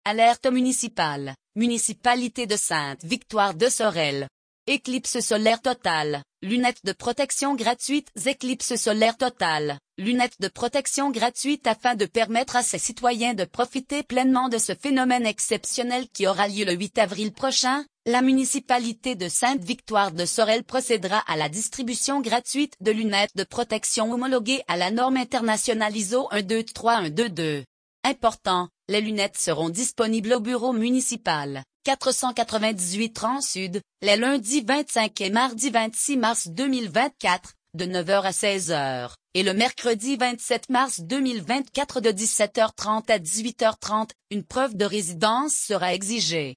Alerte municipale, municipalité de Sainte-Victoire de Sorel. Éclipse solaire totale, lunettes de protection gratuites. Éclipse solaire totale, lunettes de protection gratuites afin de permettre à ses citoyens de profiter pleinement de ce phénomène exceptionnel qui aura lieu le 8 avril prochain. La municipalité de Sainte-Victoire de Sorel procédera à la distribution gratuite de lunettes de protection homologuées à la norme internationale ISO 123122. Important, les lunettes seront disponibles au bureau municipal, 498 rang Sud, les lundis 25 et mardi 26 mars 2024, de 9h à 16h, et le mercredi 27 mars 2024 de 17h30 à 18h30, une preuve de résidence sera exigée.